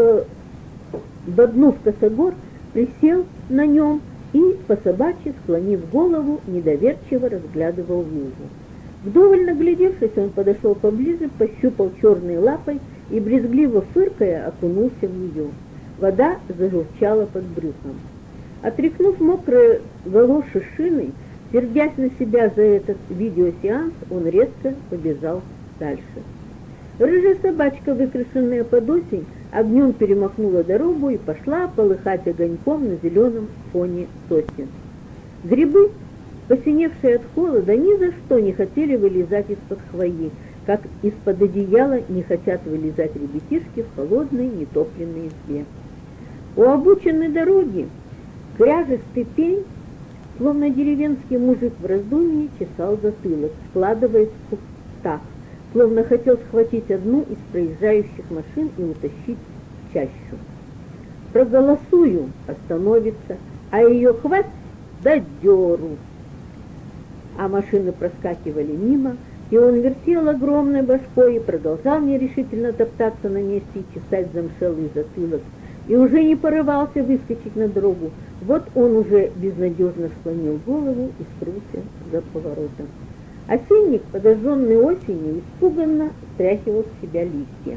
ободнув косогор, присел на нем и, по-собачьи, склонив голову, недоверчиво разглядывал лужу. Вдоволь наглядевшись, он подошел поближе, пощупал черной лапой и, брезгливо фыркая, окунулся в нее. Вода зажурчала под брюхом. Отряхнув мокрые галоши шиной, сердясь на себя за этот видеосеанс, он резко побежал дальше. Рыжая собачка, выкрашенная под осень, огнем перемахнула дорогу и пошла полыхать огоньком на зеленом фоне сосен. Грибы, посиневшие от холода, ни за что не хотели вылезать из-под хвои, как из-под одеяла не хотят вылезать ребятишки в холодной нетопленной избе. У обочины дороги кряжестый пень, словно деревенский мужик в раздумье, чесал затылок, складываясь в кустах, словно хотел схватить одну из проезжающих машин и утащить в чащу. Проголосую — остановится, а ее хвать — да дёру. А машины проскакивали мимо, и он вертел огромной башкой и продолжал нерешительно топтаться на месте и чесать замшелый затылок, и уже не порывался выскочить на дорогу. Вот он уже безнадежно склонил голову и скрылся за поворотом. Осенник, подожженный осенью, испуганно стряхивал с себя листья,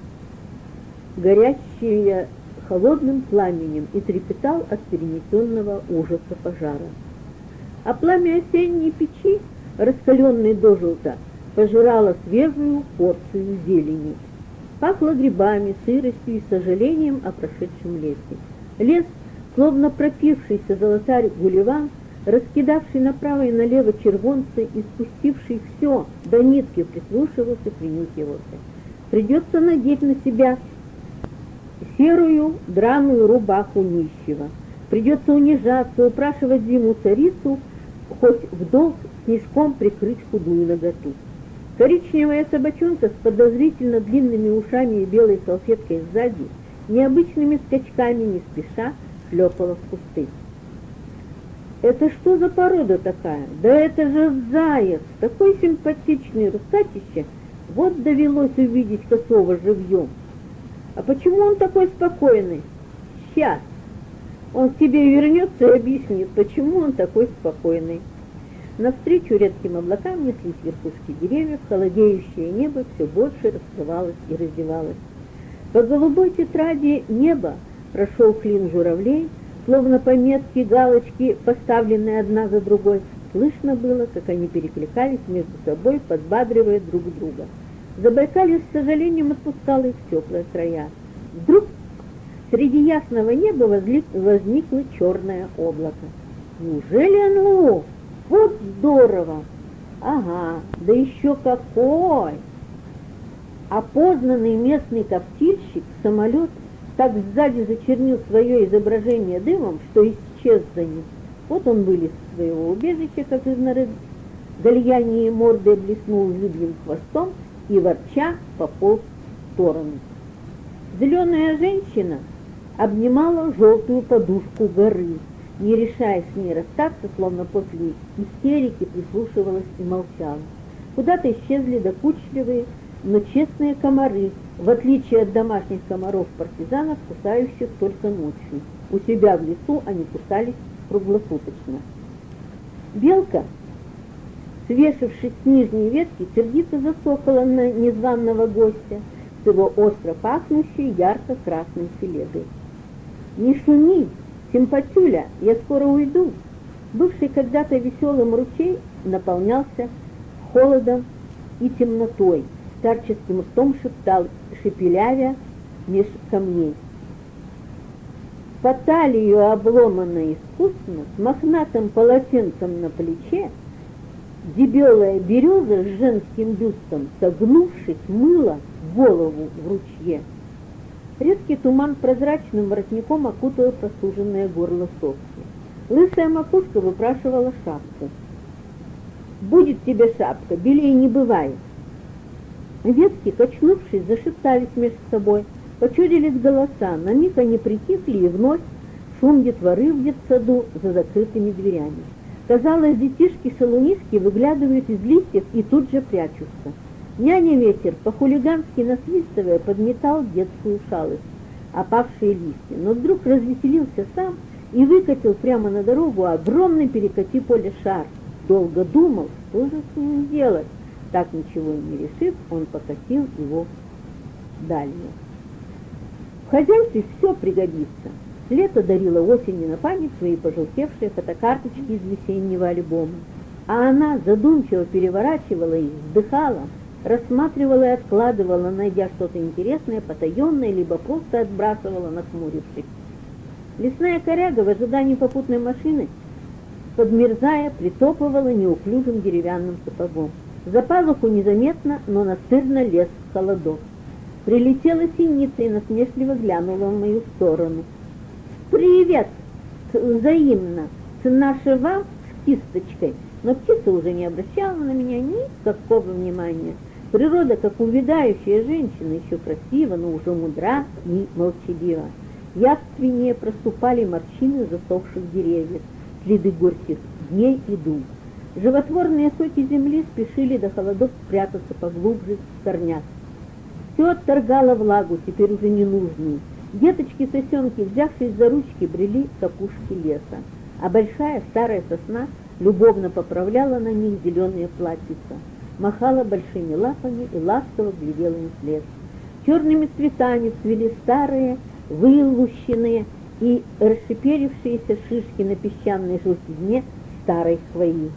горящие холодным пламенем, и трепетал от перенесенного ужаса пожара. А пламя осенней печи, раскаленной дожелта, пожирало свежую порцию зелени. Пахло грибами, сыростью и сожалением о прошедшем лесе. Лес, словно пропившийся золотарь Гулливан, раскидавший направо и налево червонцы и спустивший все до нитки, прислушивался, принюхивался. Придется надеть на себя серую драную рубаху нищего. Придется унижаться, упрашивать зиму-царицу, хоть в долг снежком прикрыть худую наготу. Коричневая собачонка с подозрительно длинными ушами и белой салфеткой сзади необычными скачками, не спеша, шлепала в кусты. «Это что за порода такая? Да это же заяц! Такой симпатичный русатище! Вот довелось увидеть косого живьем! А почему он такой спокойный? Сейчас! Он к тебе вернется и объяснит, почему он такой спокойный». Навстречу редким облакам неслись верхушки деревьев, холодеющее небо все больше раскрывалось и раздевалось. По голубой тетради неба прошел клин журавлей, словно пометки, галочки, поставленные одна за другой. Слышно было, как они перекликались между собой, подбадривая друг друга. Забайкалье с сожалением отпускало их в теплые края. Вдруг среди ясного неба возникло черное облако. Неужели оно? Вот здорово! Ага, да еще какой! Опознанный местный коптильщик, самолет, так сзади зачернил свое изображение дымом, что исчез за ним. Вот он вылез из своего убежища, как из норы, гальяньей мордой блеснул зыбьим хвостом и, ворча, пополз в сторону. Зеленая женщина обнимала желтую подушку горы, не решаясь с ней расстаться, словно после истерики прислушивалась и молчала. Куда-то исчезли докучливые, но честные комары, в отличие от домашних комаров-партизанов, кусающих только ночью. У себя в лесу они кусались круглосуточно. Белка, свешившись с нижней ветки, сердито засокала на незваного гостя с его остро пахнущей ярко-красной селедой. «Не шуми, симпатюля, я скоро уйду!» Бывший когда-то веселым ручей наполнялся холодом и темнотой, старческим ртом шептал, шепелявя меж камней. По талию обломанной искусно, с мохнатым полотенцем на плече, дебелая береза с женским бюстом, согнувшись, мыла голову в ручье. Резкий туман прозрачным воротником окутал простуженное горло сопки. Лысая макушка выпрашивала шапку. «Будет тебе шапка, белее не бывает!» Ветки, качнувшись, зашептались между собой, почудились голоса, на миг они притихли, и вновь шум детворы в детсаду за закрытыми дверями. Казалось, детишки-шалунишки выглядывают из листьев и тут же прячутся. Няня-ветер, по-хулигански насвистывая, подметал детскую шалость, опавшие листья, но вдруг развеселился сам и выкатил прямо на дорогу огромный перекати поле шар. Долго думал, что же с ним сделать. Так ничего и не решив, он покатил его дальше. В хозяйстве все пригодится. Лето дарило осени на память свои пожелтевшие фотокарточки из весеннего альбома, а она задумчиво переворачивала их, вздыхала, рассматривала и откладывала, найдя что-то интересное, потаенное, либо просто отбрасывала, нахмурившись. Лесная коряга в ожидании попутной машины, подмерзая, притопывала неуклюжим деревянным сапогом. За пазуху незаметно, но настырно лез холодок. Прилетела синица и насмешливо глянула в мою сторону. «Привет! Взаимно! Наша вам с кисточкой!» Но птица уже не обращала на меня никакого внимания. Природа, как увядающая женщина, еще красива, но уже мудра и молчалива. Явственнее проступали морщины засохших деревьев, следы горьких дней и дум. Животворные соки земли спешили до холодов спрятаться поглубже в корнях. Все отторгало влагу, теперь уже ненужную. Деточки-сосенки, взявшись за ручки, брели к опушке леса, а большая старая сосна любовно поправляла на них зеленые платьица, махала большими лапами и ласково глядела им вслед. Черными цветами цвели старые, вылущенные и расшиперившиеся шишки на песчаной желтизне старой хвои.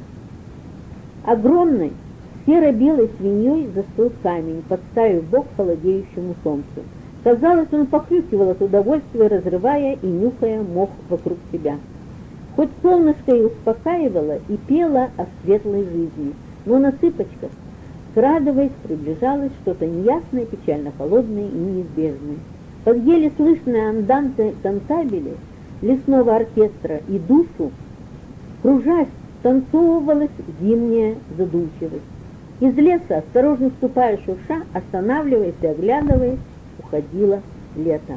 Огромной серо-белой свиньей застыл камень, подставив бок холодеющему солнцу. Казалось, он похрюкивал от удовольствия, разрывая и нюхая мох вокруг себя. Хоть солнышко и успокаивало, и пело о светлой жизни, но на цыпочках, скрадываясь, приближалось что-то неясное, печально холодное и неизбежное. Под еле слышные анданты кантабели лесного оркестра и душу, кружась, танцовывалась зимняя задумчивость. Из леса, осторожно ступая шурша, останавливаясь и оглядываясь, уходило лето.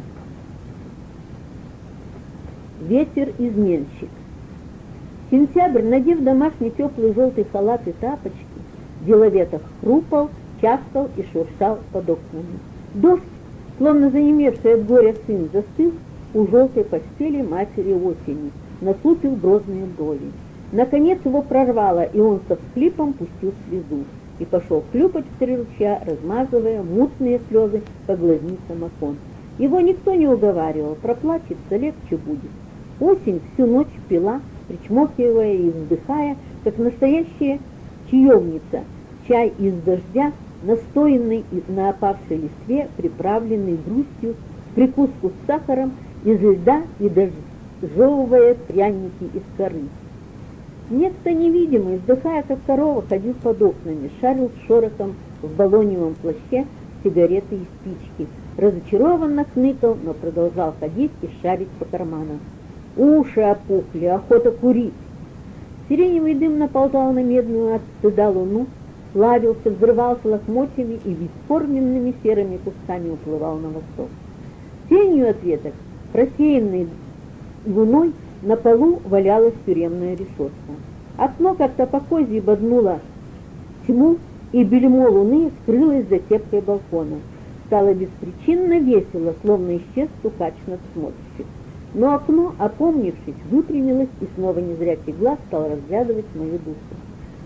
Ветер-изменщик. Сентябрь, надев домашний теплый желтый халат и тапочки, деловито хрупал, чавкал и шуршал под окнами. Дождь, словно занемевший от горя сын, застыл у желтой постели матери осени, насупил грозные брови. Наконец его прорвало, и он со всхлипом пустил слезу и пошел хлюпать в 3 ручья, размазывая мутные слезы по глазницам окон. Его никто не уговаривал, проплачется, легче будет. Осень всю ночь пила, причмокивая и вздыхая, как настоящая чаевница, чай из дождя, настоянный на опавшей листве, приправленный грустью, прикуску с сахаром, из льда и дожевывая пряники из коры. Некто невидимый, вздыхая как корова, ходил под окнами, шарил с шорохом в балоневом плаще сигареты и спички, разочарованно хныкал, но продолжал ходить и шарить по карманам. Уши опухли, охота курить. Сиреневый дым наползал на медную от стыда луну, плавился, взрывался лохмотьями и бесформенными серыми кусками уплывал на восток. Тенью от веток, просеянной луной, на полу валялась тюремная решетка. Окно как-то по козьи боднуло тьму, и бельмо луны скрылось за сеткой балкона. Стало беспричинно весело, словно исчез стукач-надсмотрщик. Но окно, опомнившись, выпрямилось, и снова незрячий глаз стал разглядывать мою душу.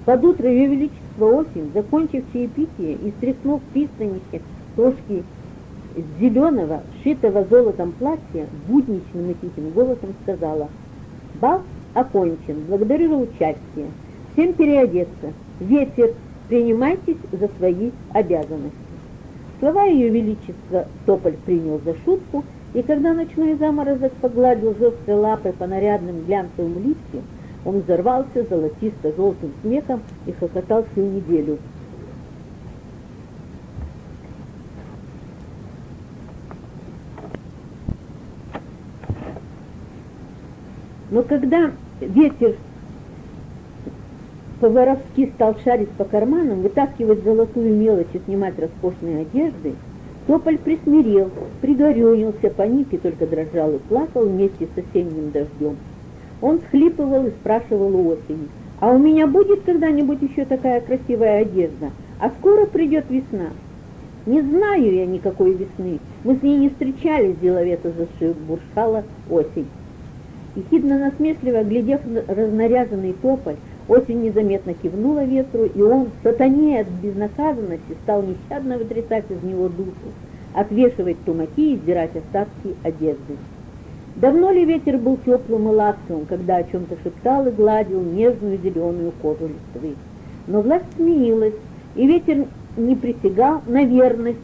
Под утро Ее Величество Осень, закончив чаепитие и стряхнув в пистоннике крошки с зеленого, сшитого золотом платья, будничным и тихим голосом сказала: «Бал окончен, благодарю за участие. Всем переодеться. Ветер, принимайтесь за свои обязанности». Слова Ее Величества Тополь принял за шутку, и когда ночной заморозок погладил жесткой лапой по нарядным глянцевым листьям, он взорвался золотисто-желтым смехом и хохотал всю неделю. Но когда ветер по-воровски стал шарить по карманам, вытаскивать золотую мелочь и снимать роскошные одежды, Тополь присмирел, пригорюнился, поник и только дрожал и плакал вместе с осенним дождем. Он всхлипывал и спрашивал у осени: «А у меня будет когда-нибудь еще такая красивая одежда? А скоро придет весна?» «Не знаю я никакой весны, мы с ней не встречались», — деловито зашебуршала осень. Ехидно-насмешливо глядев на разнаряженный тополь, осень незаметно кивнула ветру, и он, сатанея от безнаказанности, стал нещадно вытрясать из него душу, отвешивать тумаки и сдирать остатки одежды. Давно ли ветер был теплым и ласковым, когда о чем-то шептал и гладил нежную зеленую кожу листвы? Но власть сменилась, и ветер не присягал на верность,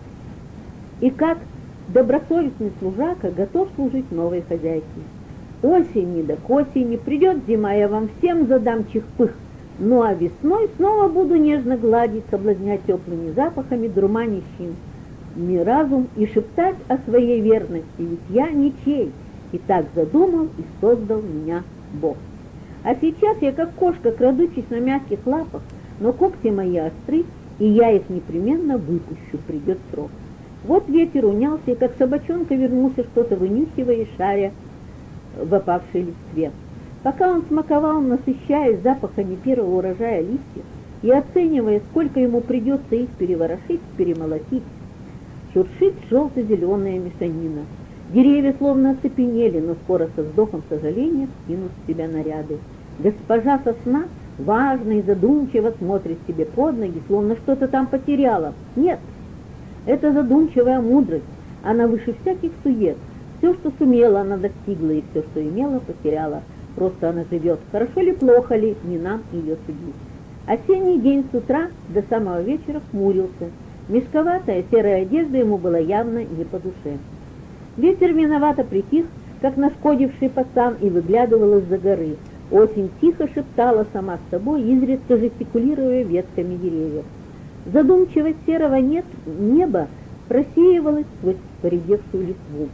и как добросовестный служака готов служить новой хозяйке. Осень не до осени, придет зима, я вам всем задам чих-пых, ну а весной снова буду нежно гладить, соблазнять теплыми запахами дурманящим разум и шептать о своей верности, ведь я ничей, и так задумал и создал меня Бог. А сейчас я как кошка, крадучись на мягких лапах, но когти мои остры, и я их непременно выпущу, придет срок. Вот ветер унялся, и как собачонка вернулся, что-то вынюхивая и шаря в опавшей листве. Пока он смаковал, насыщаясь запахами первого урожая листьев и оценивая, сколько ему придется их переворошить, перемолотить, шуршит желто-зеленая мешанина. Деревья словно оцепенели, но скоро со вздохом сожаления скинут с себя наряды. Госпожа сосна важно и задумчиво смотрит себе под ноги, словно что-то там потеряла. Нет, это задумчивая мудрость, она выше всяких сует. Все, что сумела, она достигла, и все, что имела, потеряла. Просто она живет. Хорошо ли, плохо ли, не нам ее судить. Осенний день с утра до самого вечера хмурился. Мешковатая серая одежда ему была явно не по душе. Ветер виновато притих, как нашкодивший пацан, и выглядывал из-за горы. Осень тихо шептала сама с собой, изредка жестикулируя ветками деревьев. Задумчивость серого неба просеивалась сквозь поредевшую листву.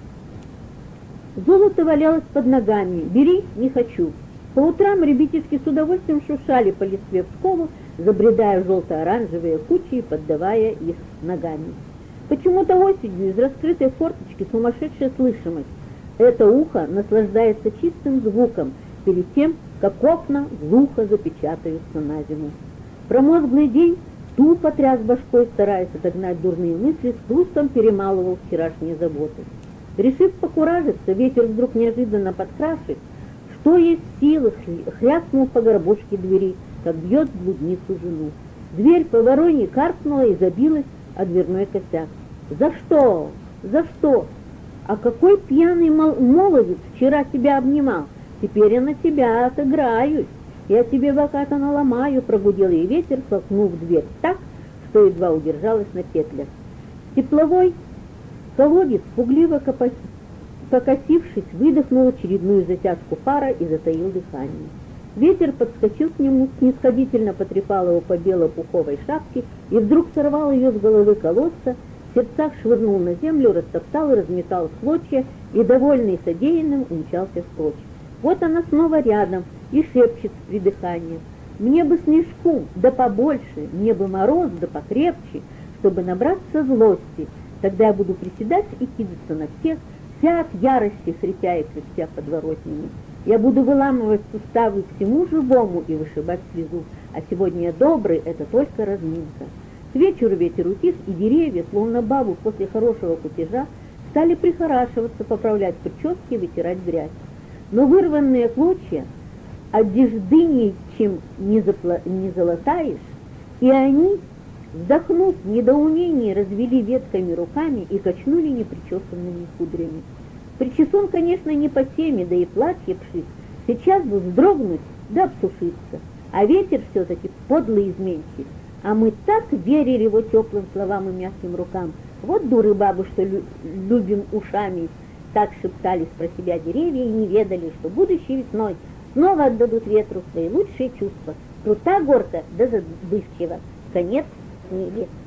Золото валялось под ногами. «Бери, не хочу». По утрам ребятишки с удовольствием шуршали по листве в школу, забредая в желто-оранжевые кучи и поддавая их ногами. Почему-то осенью из раскрытой форточки сумасшедшая слышимость. Это ухо наслаждается чистым звуком перед тем, как окна глухо запечатаются на зиму. Промозглый день тупо тряс башкой, стараясь отогнать дурные мысли, с хрустом перемалывал вчерашние заботы. Решив покуражиться, ветер вдруг неожиданно подкрашив, что есть силы, хряснул по горбушке двери, как бьет блудницу жену. Дверь по воронье каркнула и забилась о дверной косяк. «За что? За что? А какой пьяный молодец вчера тебя обнимал? Теперь я на тебя отыграюсь, я тебе бока-то наломаю», — прогудел ей ветер, толкнув дверь так, что едва удержалась на петлях. Тепловой колодец, пугливо покосившись, выдохнул очередную затяжку пара и затаил дыхание. Ветер подскочил к нему, снисходительно потрепал его по бело-пуховой шапке и вдруг сорвал ее с головы колодца, в сердцах швырнул на землю, растоптал и разметал в клочья, и, довольный содеянным, умчался прочь. Вот она снова рядом и шепчет с придыханием: «Мне бы снежку, да побольше, мне бы мороз, да покрепче, чтобы набраться злости. Тогда я буду приседать и кидаться на всех, вся от ярости, хрипя и кряхтя подворотнями. Я буду выламывать суставы всему живому и вышибать слезу, а сегодня я добрый, это только разминка». К вечеру ветер утих, и деревья, словно бабу после хорошего кутежа, стали прихорашиваться, поправлять прически и вытирать грязь. Но вырванные клочья одежды чем не золотаешь, и они, вздохнув в недоумении, развели ветками руками и качнули непричесанными кудрями. Причесон, конечно, не по теме, да и платье пшит, сейчас бы вздрогнуть да обсушиться, а ветер все-таки подлый изменщик. А мы так верили его теплым словам и мягким рукам. Вот дуры бабы, что любим ушами, так шептались про себя деревья и не ведали, что будущей весной снова отдадут ветру свои лучшие чувства. Крута горка да забывчива. Конец книги.